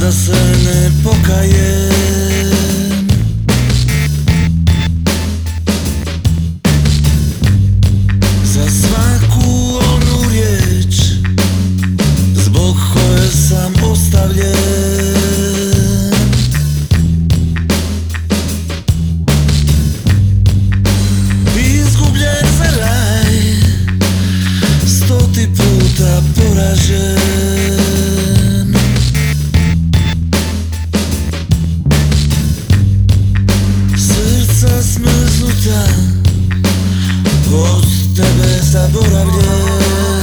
da se ne pokajem. Za svaku onu riječ zbog koje sam ostavljen, izgubljen za raj, 100. puta poražen. Srca smrznuta, od tebe zaboravljen.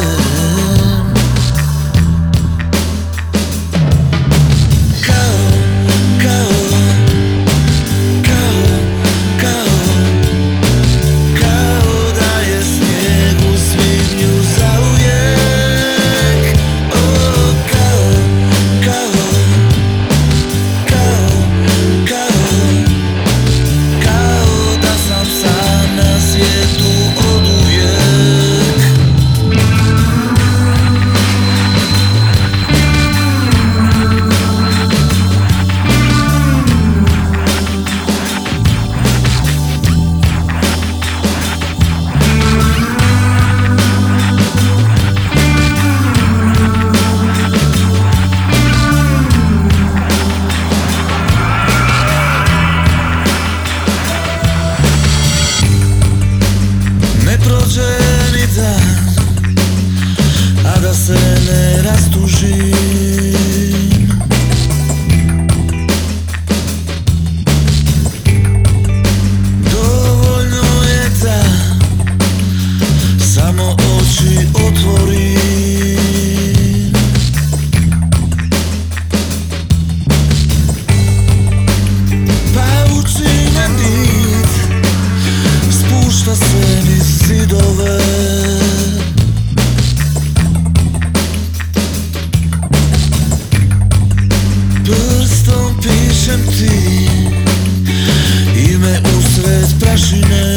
Prođe ni dan, a da se ne rastužim. Dovoljno je da samo oči otvorim. Paučina nit spušta se niz zidove. Prstom pišem ti ime usred prašine.